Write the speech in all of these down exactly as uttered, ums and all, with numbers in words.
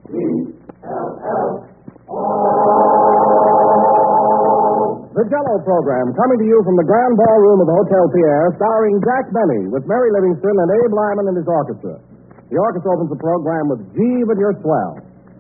The Jello program, coming to you from the Grand Ballroom of the Hotel Pierre, starring Jack Benny with Mary Livingston and Abe Lyman and his orchestra. The orchestra opens the program with Gee, But You're Swell.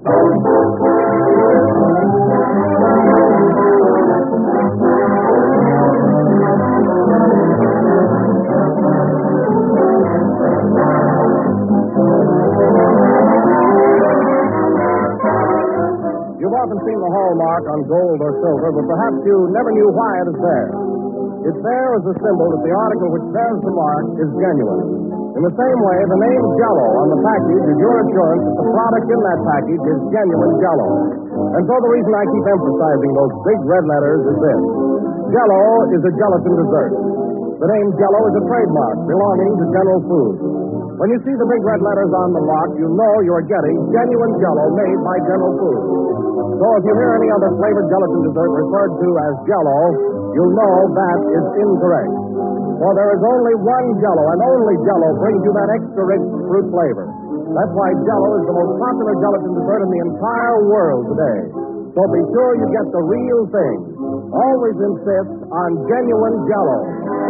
You've often seen the hallmark on gold or silver, but perhaps you never knew why it is there. It's there as a symbol that the article which bears the mark is genuine. In the same way, the name Jello on the package is your assurance that the product in that package is genuine Jello. And so the reason I keep emphasizing those big red letters is this. Jello is a gelatin dessert. The name Jello is a trademark belonging to General Foods. When you see the big red letters on the lock, you know you're getting genuine Jello made by General Foods. So if you hear any other flavored gelatin dessert referred to as Jello, you'll know that is incorrect. For there is only one Jello, and only Jello brings you that extra rich fruit flavor. That's why Jello is the most popular gelatin dessert in the entire world today. So be sure you get the real thing. Always insist on genuine Jello.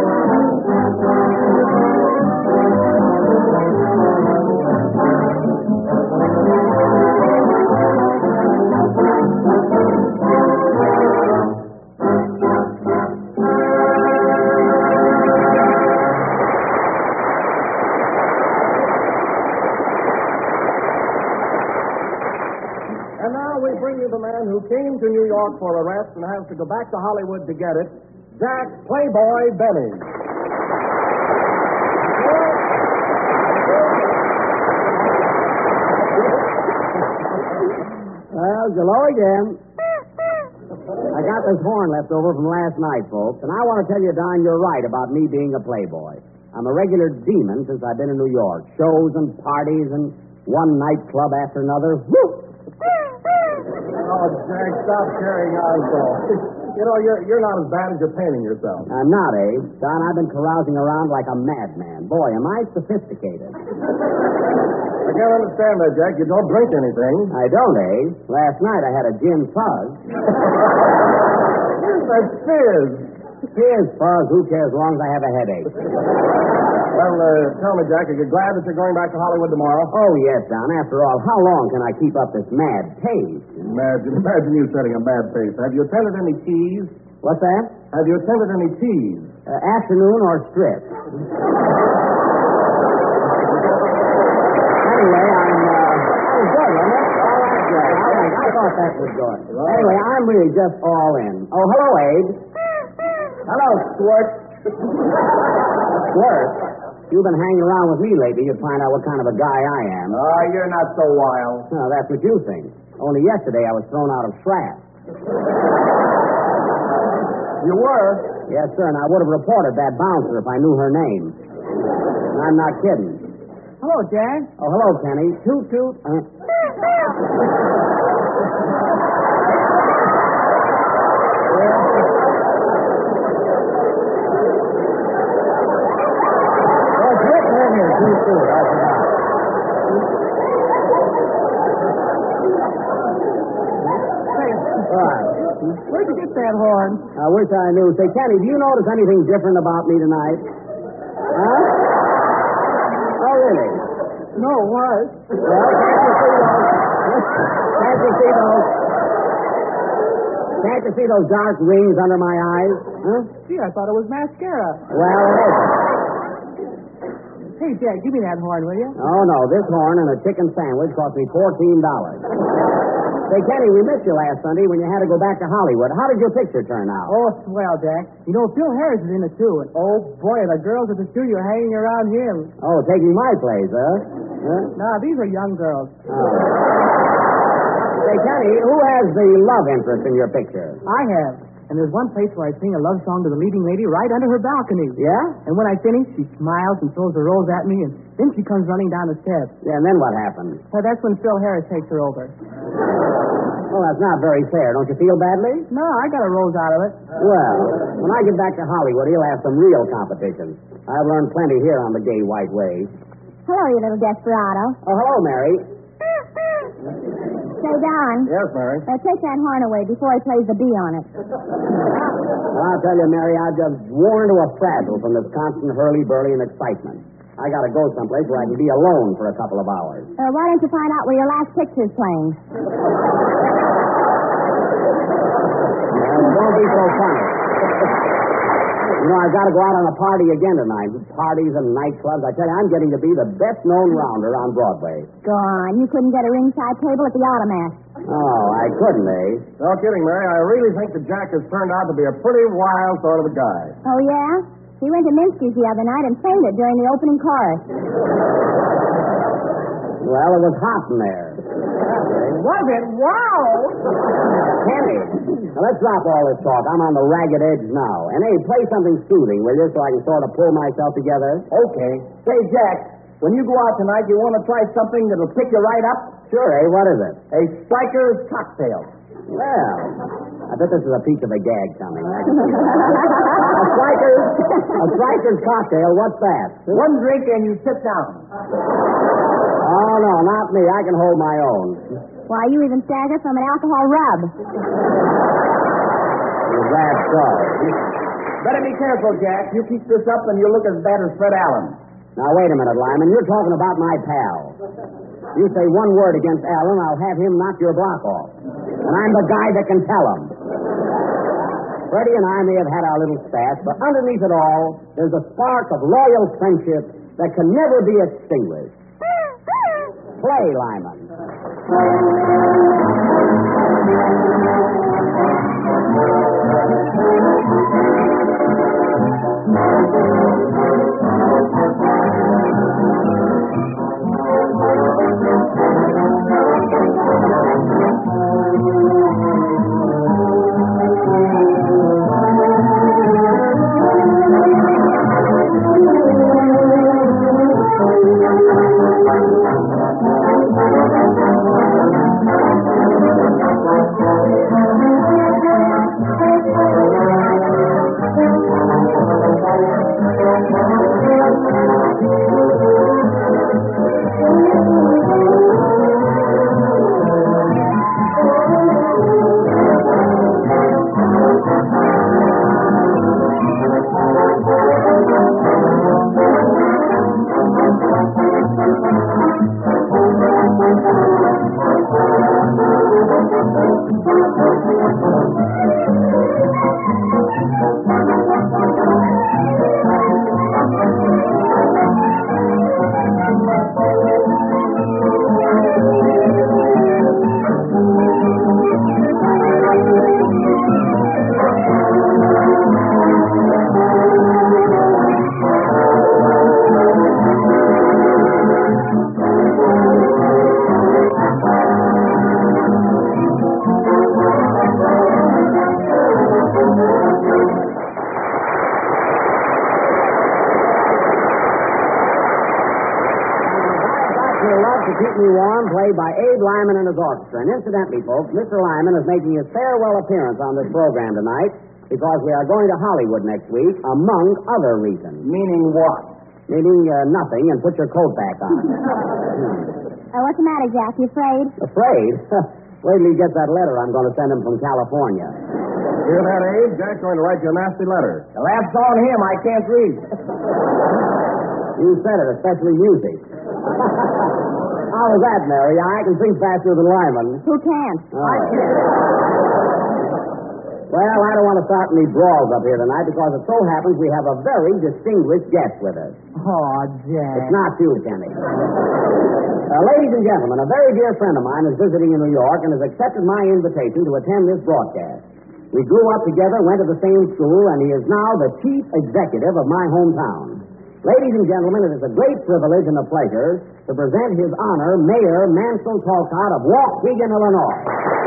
And now we bring you the man who came to New York for a rest and has to go back to Hollywood to get it, Jack Playboy Benny. Well, hello again. I got this horn left over from last night, folks, and I want to tell you, Don, you're right about me being a playboy. I'm a regular demon since I've been in New York. Shows and parties and one nightclub after another. Woo! Oh, Jack, stop carrying on so. You know, you're, you're not as bad as you're painting yourself. I'm not, eh? Don, I've been carousing around like a madman. Boy, am I sophisticated. I can't understand that, Jack. You don't drink anything. I don't, eh? Last night I had a gin fuzz. That's fizz. Fizz, fuzz, who cares as long as I have a headache? Well, uh, tell me, Jack, are you glad that you're going back to Hollywood tomorrow? Oh, yes, Don. After all, how long can I keep up this mad pace? Imagine, imagine you setting a mad pace. Have you attended any teas? What's that? Have you attended any teas? Uh, afternoon or strip? Anyway, I'm, uh... Oh, good, wasn't it? All right, Jack. All right, I thought that was good. Right. Anyway, I'm really just all in. Oh, hello, Abe. Hello, Squirt. Squirt? You've been hanging around with me lately. You'd find out what kind of a guy I am. Oh, you're not so wild. No, that's what you think. Only yesterday I was thrown out of Shrat. You were? Yes, sir, and I would have reported that bouncer if I knew her name. And I'm not kidding. Hello, Jack. Oh, hello, Kenny. Toot, toot. Uh... Where'd you get that horn? I wish I knew. Say, Kenny, do you notice anything different about me tonight? Huh? Oh, really? No, what? Well, can't you see those? Can't you see those? Can't you see those dark rings under my eyes? Huh? Gee, I thought it was mascara. Well, it isn't. Hey, Jack, give me that horn, will you? Oh, no. This horn and a chicken sandwich cost me fourteen dollars. Say, Kenny, we missed you last Sunday when you had to go back to Hollywood. How did your picture turn out? Oh, swell, Jack. You know, Phil Harris is in it, too. And, oh, boy, the girls at the studio are hanging around him. Oh, taking my place, huh? huh? Nah, these are young girls. Oh. Say, Kenny, who has the love interest in your picture? I have. And there's one place where I sing a love song to the leading lady right under her balcony. Yeah? And when I finish, she smiles and throws a rose at me, and then she comes running down the steps. Yeah, and then what happened? Well, that's when Phil Harris takes her over. Well, that's not very fair. Don't you feel badly? No, I got a rose out of it. Well, when I get back to Hollywood, he'll have some real competition. I've learned plenty here on the gay white way. Hello, you little desperado. Oh, hello, Mary. Don. Yes, Mary. Uh, take that horn away before he plays the bee on it. Well, I'll tell you, Mary, I've just worn to a frazzle from this constant hurly-burly and excitement. I gotta go someplace where I can be alone for a couple of hours. Uh, why don't you find out where your last picture's playing? Well, don't be so funny. You know, I've got to go out on a party again tonight. Parties and nightclubs. I tell you, I'm getting to be the best-known rounder on Broadway. Go on. You couldn't get a ringside table at the Automat. Oh, I couldn't, eh? No kidding, Mary. I really think that Jack has turned out to be a pretty wild sort of a guy. Oh, yeah? He went to Minsky's the other night and fainted during the opening chorus. Well, it was hot in there. Was it? Wow! Kenny, now let's drop all this talk. I'm on the ragged edge now. And, hey, play something soothing, will you, so I can sort of pull myself together? Okay. Say, Jack, when you go out tonight, you want to try something that'll pick you right up? Sure, eh? What is it? A Striker's cocktail. Well, I bet this is a piece of a gag coming. I can see that. a striker's, a striker's cocktail, what's that? One drink and you sit down. Oh, no, not me. I can hold my own. Why, you even stagger from an alcohol rub. Is that so? Better be careful, Jack. You keep this up and you'll look as bad as Fred Allen. Now, wait a minute, Lyman. You're talking about my pal. You say one word against Allen, I'll have him knock your block off. And I'm the guy that can tell him. Freddie and I may have had our little spat, but underneath it all, there's a spark of loyal friendship that can never be extinguished. Play, Lyman. Keep Me Warm, played by Abe Lyman and his orchestra. And incidentally, folks, Mister Lyman is making his farewell appearance on this program tonight because we are going to Hollywood next week, among other reasons. Meaning what? Meaning uh, nothing, and put your coat back on. Uh, what's the matter, Jack? You afraid? Afraid? Wait till he gets that letter I'm going to send him from California. Hear that, Abe? Jack's going to write you a nasty letter. The laugh's on him. I can't read. You said it, especially music. How was that, Mary? I can sing faster than Lyman. Who can't? Oh. Well, I don't want to start any brawls up here tonight because it so happens we have a very distinguished guest with us. Oh, Jack. It's not you, Kenny. Uh, ladies and gentlemen, a very dear friend of mine is visiting in New York and has accepted my invitation to attend this broadcast. We grew up together, went to the same school, and he is now the chief executive of my hometown. Ladies and gentlemen, it is a great privilege and a pleasure to present His Honor, Mayor Mansell Talcott of Waukegan, Illinois.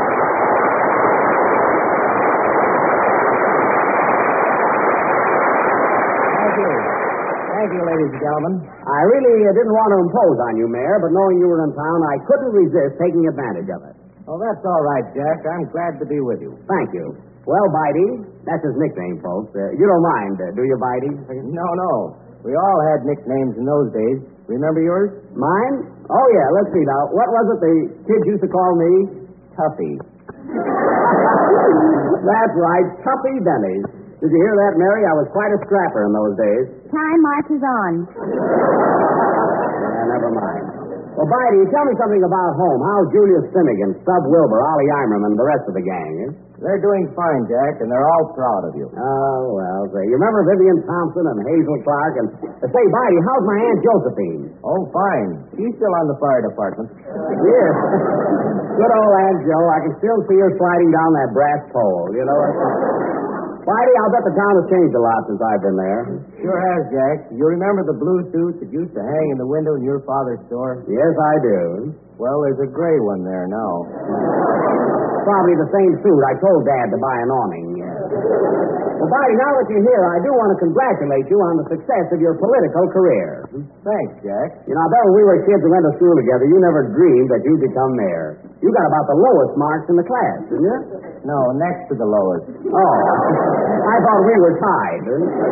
Thank you. Thank you, ladies and gentlemen. I really uh, didn't want to impose on you, Mayor, but knowing you were in town, I couldn't resist taking advantage of it. Oh, that's all right, Jack. I'm glad to be with you. Thank you. Well, Bitey, that's his nickname, folks. Uh, you don't mind, uh, do you, Bitey? No, no. We all had nicknames in those days. Remember yours? Mine? Oh, yeah, let's see now. What was it the kids used to call me? Tuffy. That's right, Tuffy Denny's. Did you hear that, Mary? I was quite a scrapper in those days. Time marches on. Yeah, never mind. Well, Bidey, tell me something about home. How's Julius Finnegan, Stub Wilbur, Ollie Eimerman, and the rest of the gang? Eh? They're doing fine, Jack, and they're all proud of you. Oh, well, say, you remember Vivian Thompson and Hazel Clark? And uh, say, Bidey, how's my Aunt Josephine? Oh, fine. She's still on the fire department. Yes. Good old Aunt Joe. I can still see her sliding down that brass pole, you know. Bidey, I'll bet the town has changed a lot since I've been there. Sure has, Jack. You remember the blue suits that used to hang in the window in your father's store? Yes, I do. Well, there's a gray one there now. Probably the same suit. I told Dad to buy an awning. Well, Bidey, now that you're here, I do want to congratulate you on the success of your political career. Thanks, Jack. You know, I bet when we were kids and went to school together, you never dreamed that you'd become mayor. You got about the lowest marks in the class, didn't you? No, next to the lowest. Oh, I thought we were tied.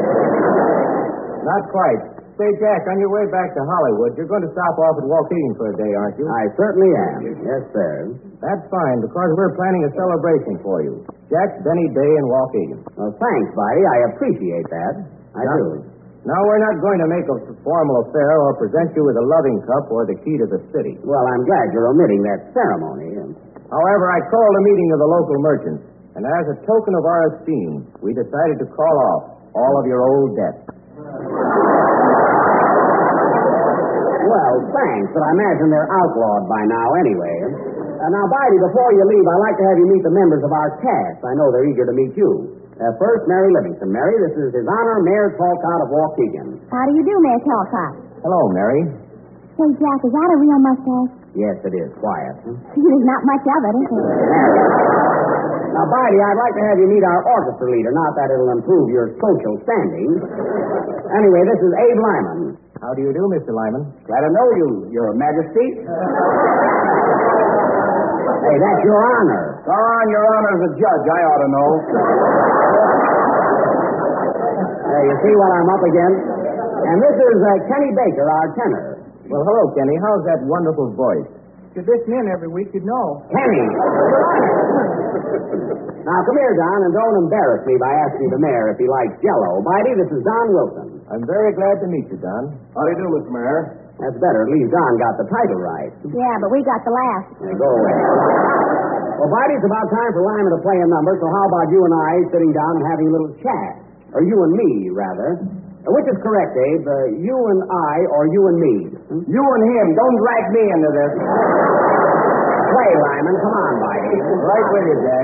Not quite. Say, Jack, on your way back to Hollywood, you're going to stop off at Waukegan for a day, aren't you? I certainly am. Yes, sir. That's fine, because we're planning a celebration for you. Jack's Benny Day in Waukegan. Well, thanks, Bidey. I appreciate that. I Now- do. Now, we're not going to make a formal affair or present you with a loving cup or the key to the city. Well, I'm glad you're omitting that ceremony. However, I called a meeting of the local merchants, and as a token of our esteem, we decided to call off all of your old debts. Well, thanks, but I imagine they're outlawed by now anyway. Uh, now, Bidey, before you leave, I'd like to have you meet the members of our cast. I know they're eager to meet you. Uh, first, Mary Livingston. Mary, this is His Honor Mayor Talcott of Waukegan. How do you do, Mayor Talcott? Hello, Mary. Say, Jack, is that a real mustache? Yes, it is. Quiet. Huh? There's not much of it, is there? Mary. Now, Bidey, I'd like to have you meet our orchestra leader. Not that it'll improve your social standing. Anyway, this is Abe Lyman. How do you do, Mister Lyman? Glad to know you, Your Majesty. Hey, that's Your Honor. Go on, Your Honor, as a judge, I ought to know. Hey, you see what I'm up against? And this is uh, Kenny Baker, our tenor. Well, hello, Kenny. How's that wonderful voice? If you listen in every week, you'd know. Kenny! Now, come here, Don, and don't embarrass me by asking the mayor if he likes Jell-O. Bidey, this is Don Wilson. I'm very glad to meet you, Don. How do you do, Mister Mayor? That's better. At least Don got the title right. Yeah, but we got the last. Now, go away. Well, Bidey, it's about time for Lyman to play a number, so how about you and I sitting down and having a little chat? Or you and me, rather. Uh, which is correct, Abe? Uh, you and I or you and me? Hmm? You and him. Don't drag me into this. Play, Lyman. Come on, Bidey. Right with you, Jack.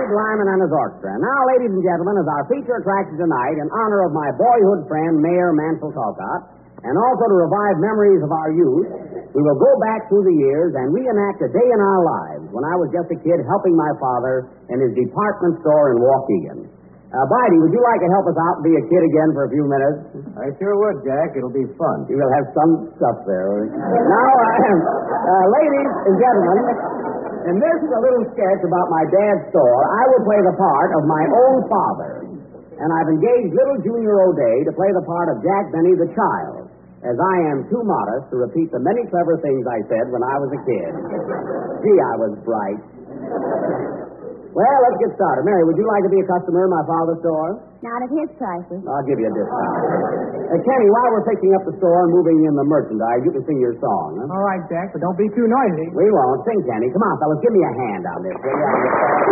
Lyman and his orchestra. And now, ladies and gentlemen, as our feature attraction tonight, in honor of my boyhood friend, Mayor Mansell Talcott, and also to revive memories of our youth, we will go back through the years and reenact a day in our lives when I was just a kid helping my father in his department store in Waukegan. Uh, Bidey, would you like to help us out and be a kid again for a few minutes? I sure would, Jack. It'll be fun. You will have some stuff there. Now, uh, uh, ladies and gentlemen, in this a little sketch about my dad's store, I will play the part of my own father. And I've engaged little Junior O'Day to play the part of Jack Benny the child, as I am too modest to repeat the many clever things I said when I was a kid. Gee, I was bright. Well, let's get started. Mary, would you like to be a customer in my father's store? Not at his prices. I'll give you a discount. Uh, Kenny, while we're fixing up the store and moving in the merchandise, you can sing your song, huh? All right, Jack, but don't be too noisy. We won't. Sing, Kenny. Come on, fellas. Give me a hand on this, will you?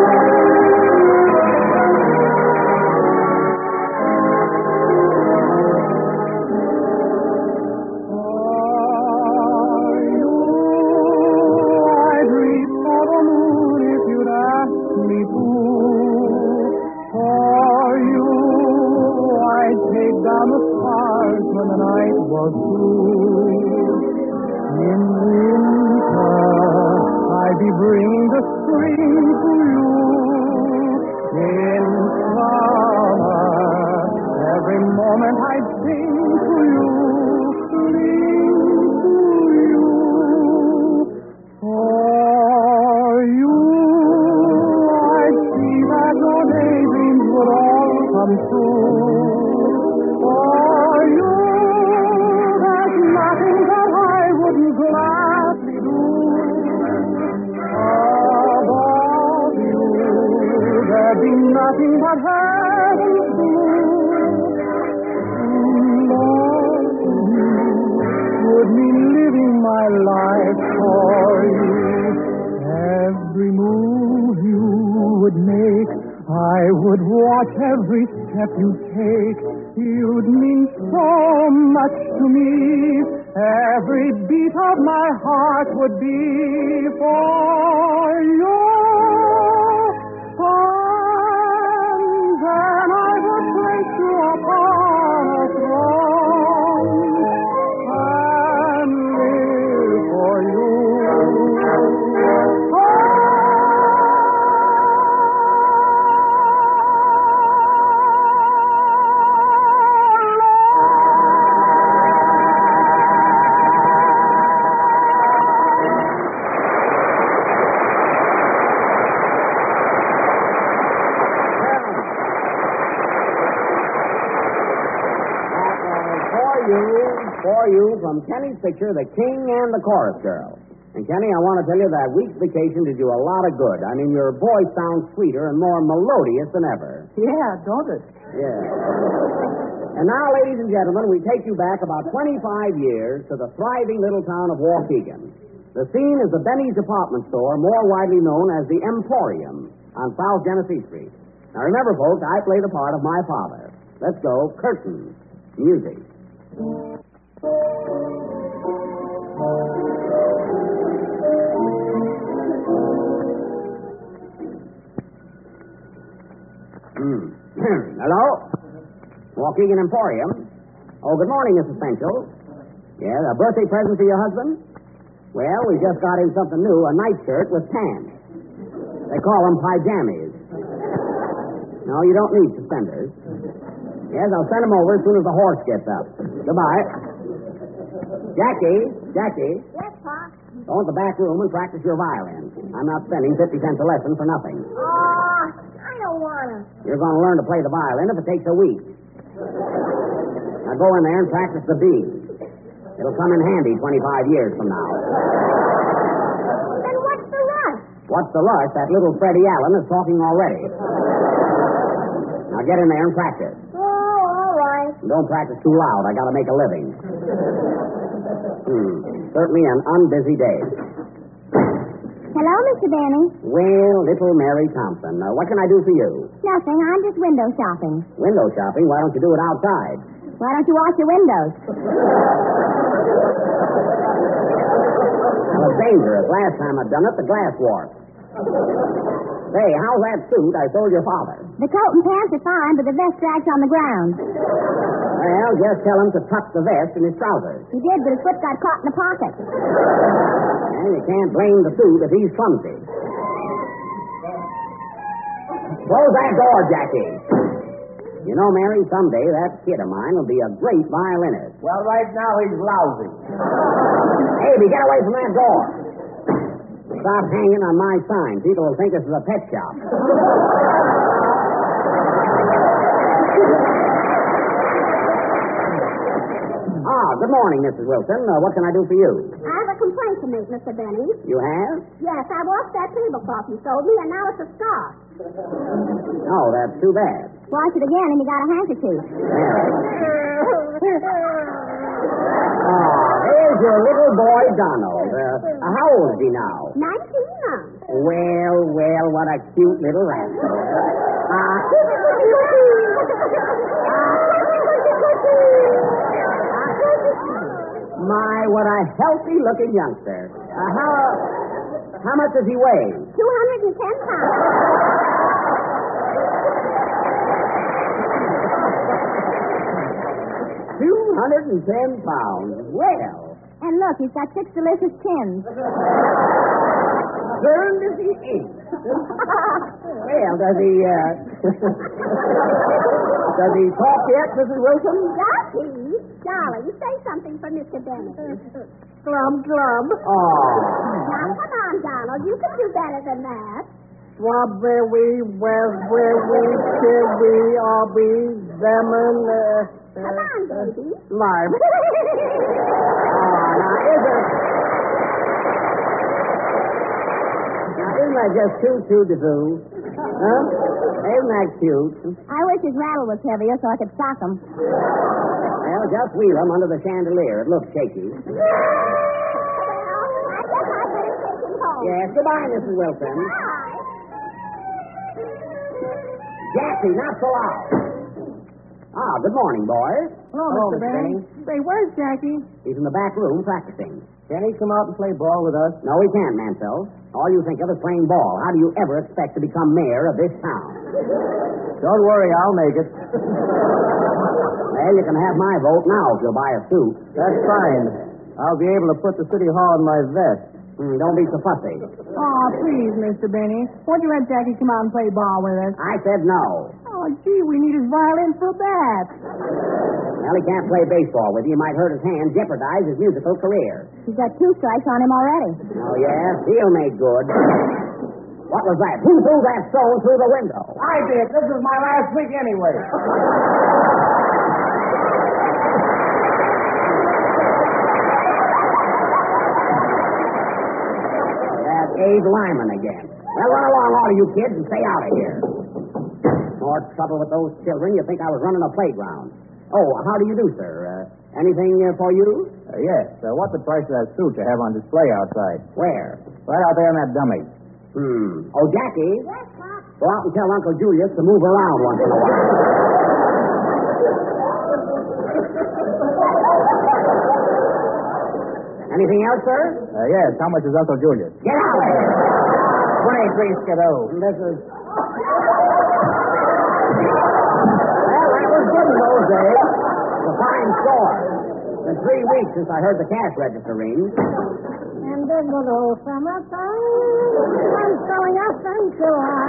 Nothing but heaven would mean living my life for you. Every move you would make, I would watch every step you take. You'd mean so much to me. Every beat of my heart would be for you. And then I would place you upon a throne and live for you. For you from Kenny's picture, The King and the Chorus Girl. And, Kenny, I want to tell you that week's vacation did you a lot of good. I mean, your voice sounds sweeter and more melodious than ever. Yeah, don't it? Yeah. And now, ladies and gentlemen, we take you back about twenty-five years to the thriving little town of Waukegan. The scene is the Benny's department store, more widely known as the Emporium, on South Genesee Street. Now, remember, folks, I play the part of my father. Let's go. Curtain. Music. Hmm. Hello? Waukegan Emporium. Oh, good morning, Missus Penchel. Yeah, a birthday present for your husband? Well, we just got him something new, a nightshirt with pants. They call them pajamas. No, you don't need suspenders. Yes, I'll send them over as soon as the horse gets up. Goodbye. Jackie, Jackie. Yes, Pop? Go into the back room and practice your violin. I'm not spending fifty cents a lesson for nothing. Oh, I don't want to. You're going to learn to play the violin if it takes a week. Now go in there and practice the B. It'll come in handy twenty-five years from now. Then what's the rush? What's the rush? That little Freddie Allen is talking already. Now get in there and practice. Oh, all right. Don't practice too loud. I got to make a living. Hmm. Certainly an unbusy day. Hello, Mister Benny. Well, little Mary Thompson, uh, what can I do for you? Nothing. I'm just window shopping. Window shopping? Why don't you do it outside? Why don't you wash your windows? Well, it's dangerous. Last time I've done it, the glass warped. Say, how's that suit I sold your father? The coat and pants are fine, but the vest drags on the ground. Well, just tell him to tuck the vest in his trousers. He did, but his foot got caught in the pocket. And you can't blame the suit if he's clumsy. Close that door, Jackie. You know, Mary, someday that kid of mine will be a great violinist. Well, right now he's lousy. Davy, get away from that door. Stop hanging on my sign. People will think this is a pet shop. Ah, good morning, Missus Wilson. Uh, what can I do for you? I have a complaint to make, Mister Benny. You have? Yes, I washed that tablecloth you sold me, and now it's a scar. Oh, that's too bad. Wash it again, and you got a handkerchief. Ah, there's your little boy, Donald. Uh, how old is he now? Nineteen months. Well, well, what a cute little rascal. Ah, my, what a healthy-looking youngster. Uh, how, how much does he weigh? Two hundred and ten pounds. Two hundred and ten pounds. Well, And look, he's got six delicious chins. turned as he ate. Well, does he, uh... does he talk yet, Missus Wilson? Does he? Darling, say something for Mister Benny. Glum, glum. Oh. Now, come on, Donald. You can do better than that. Strawberry, raspberry, cherry, aubrey, lemon, uh... Come on, baby. lime. Oh, now, isn't... Now, isn't that just too, too de-foo? Huh? Isn't that cute? I wish his rattle was heavier so I could sock him. Well, just wheel him under the chandelier. It looks shaky. Well, I guess I'd better take him home. Yes, goodbye, Missus Wilson. Bye. Jackie, not so loud. Ah, good morning, boys. Hello, Mister Benny. Say, where's Jackie? He's in the back room practicing. Can he come out and play ball with us? No, he can't, Mansell. All you think of is playing ball. How do you ever expect to become mayor of this town? Don't worry, I'll make it. Well, you can have my vote now if you'll buy a suit. That's fine. I'll be able to put the city hall in my vest. Hmm, don't be so fussy. Oh, please, Mister Benny. Won't you let Jackie come out and play ball with us? I said no. Oh, gee, we need his violin for a bat. Well, he can't play baseball with you. He might hurt his hand, jeopardize his musical career. He's got two strikes on him already. Oh, yeah? He'll make good. What was that? Who threw that stone through the window? I did. This is my last week anyway. That's Abe Lyman again. Well, run along, all of you kids, and stay out of here. More trouble with those children. You think I was running a playground. Oh, how do you do, sir? Uh, anything uh, for you? Uh, yes. Uh, what's the price of that suit you have on display outside? Where? Right out there in that dummy. Hmm. Oh, Jackie, Yes, Pop. go out and tell Uncle Julius to move around once in a while. Anything else, sir? Uh, yes. How much is Uncle Julius? Get out of here. twenty-three skidoo. This is... Well, that was good in those days. A fine score. It's been three weeks since I heard the cash register ring. And then the old summer sun comes going up until I...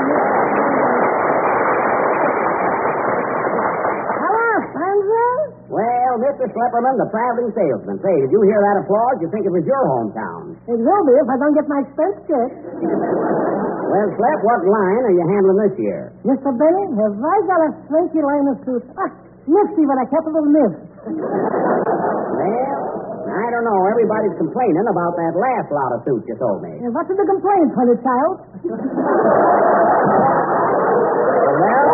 Hello, Sandra. Well, Mister Schlepperman, the traveling salesman. Say, did you hear that applause? You think it was your hometown? It will be if I don't get my expense check. Well, Slep, what line are you handling this year? Mister Benny, have I got a swanky line of suits? Ah, nifty, but I kept a little miss. Well, I don't know. Everybody's complaining about that last lot of suits you sold me. And what's the complaint, honey child? Well,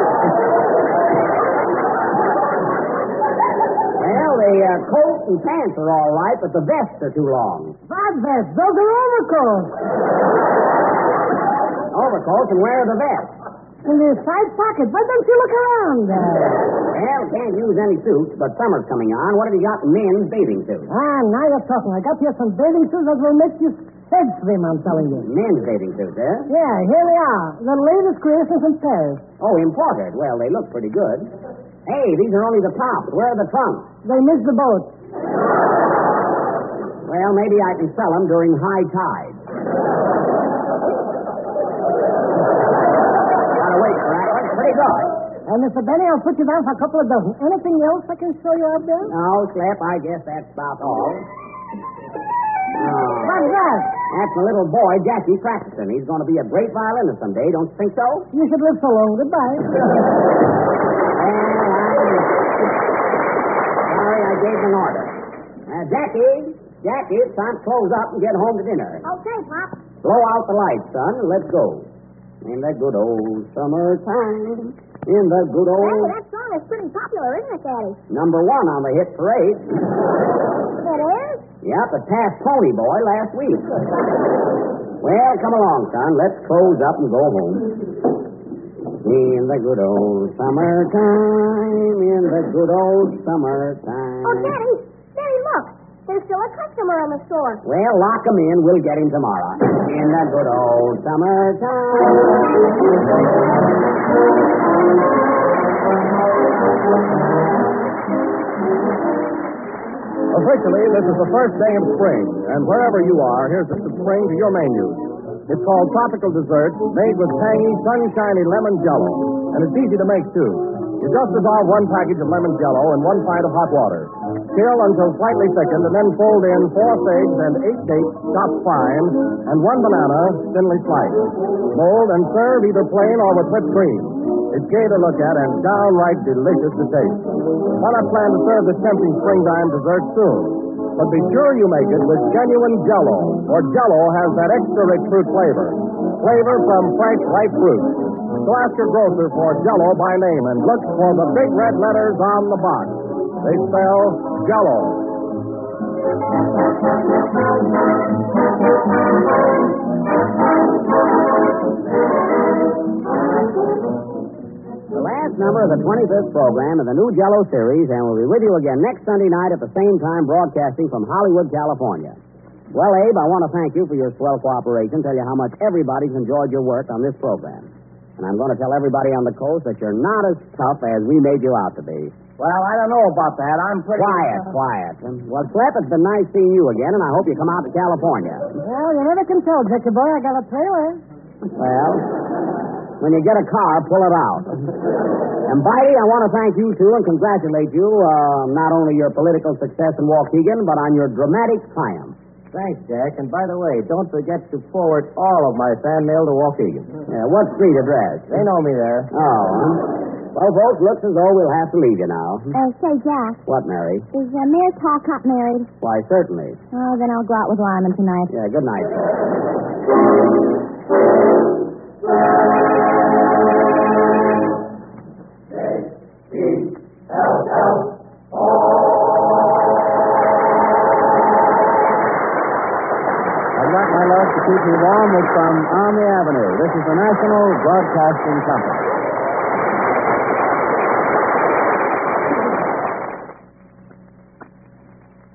well, the uh, coat and pants are all right, but the vests are too long. Bad vest. Those are overcoats. Overcoats, and where are the vests? In the side pocket. Why don't you look around there? Well, can't use any suits, but summer's coming on. What have you got in men's bathing suits? Ah, now you're talking. I got here some bathing suits that will make you Head swim, I'm telling you. Men's bathing suits, eh? Yeah, here they are. The latest creations from Paris. Oh, imported. Well, they look pretty good. Hey, these are only the tops. Where are the trunks? They missed the boat. Well, maybe I can sell them during high tide. Gotta wait for that. Looks pretty good. And Mister Benny, I'll put you down for a couple of dozen. Anything else I can show you out there? No, Slip, I guess that's about all. Oh. What's that? That's my little boy, Jackie, practicing. He's going to be a great violinist someday, don't you think so? You should live so long. Goodbye. Well, I'm sorry I gave him an order. Uh, Jackie, Jackie, it's time to close up and get home to dinner. Okay, Pop. Blow out the lights, son, and let's go. In the good old summertime, in the good Hey, old... that song is pretty popular, isn't it, Daddy? Number one on the hit parade. It is? Yep, it passed Pony Boy last week. Well, come along, son. Let's close up and go home. In the good old summertime, in the good old summertime. Oh, Daddy, Daddy, look. There's still a customer on the store. Well, lock him in. We'll get him tomorrow. In the good old summertime. Officially, this is the first day of spring, and wherever you are, here's a spring to your menu. It's called Tropical Dessert, made with tangy, sunshiny lemon jello, and it's easy to make, too. You just dissolve one package of lemon jello in one pint of hot water. Chill until slightly thickened, and then fold in four figs and eight dates chopped fine, and one banana thinly sliced. Mold and serve either plain or with whipped cream. It's gay to look at and downright delicious to taste. Why not plan to serve this tempting springtime dessert soon? But be sure you make it with genuine Jell-O, for Jell-O has that extra rich fruit flavor. Flavor from fresh, ripe fruit. So ask your grocer for Jell-O by name and look for the big red letters on the box. They spell Jell-O. The last number of the twenty-fifth program of the new Jell-O series, and we'll be with you again next Sunday night at the same time, broadcasting from Hollywood, California. Well, Abe, I want to thank you for your swell cooperation, tell you how much everybody's enjoyed your work on this program. And I'm going to tell everybody on the coast that you're not as tough as we made you out to be. Well, I don't know about that. I'm pretty... Quiet, quiet. Well, Slip, it's been nice seeing you again, and I hope you come out to California. Well, you never can tell, Dickie boy. I got a trailer. Well, when you get a car, pull it out. And, Bitey, I want to thank you, too, and congratulate you, uh, not only your political success in Waukegan, but on your dramatic triumph. Thanks, Jack. And by the way, don't forget to forward all of my fan mail to Waukegan. Yeah, what street address? They know me there. Oh, huh? Well, folks, looks as though we'll have to leave you now. Uh, say, Jack, What, Mary? is uh, Mayor Talcott married? Why, certainly. Oh, then I'll go out with Lyman tonight. Yeah, good night, folks. I'd like my love to keep you warm with some On the Avenue. This is the National Broadcasting Company.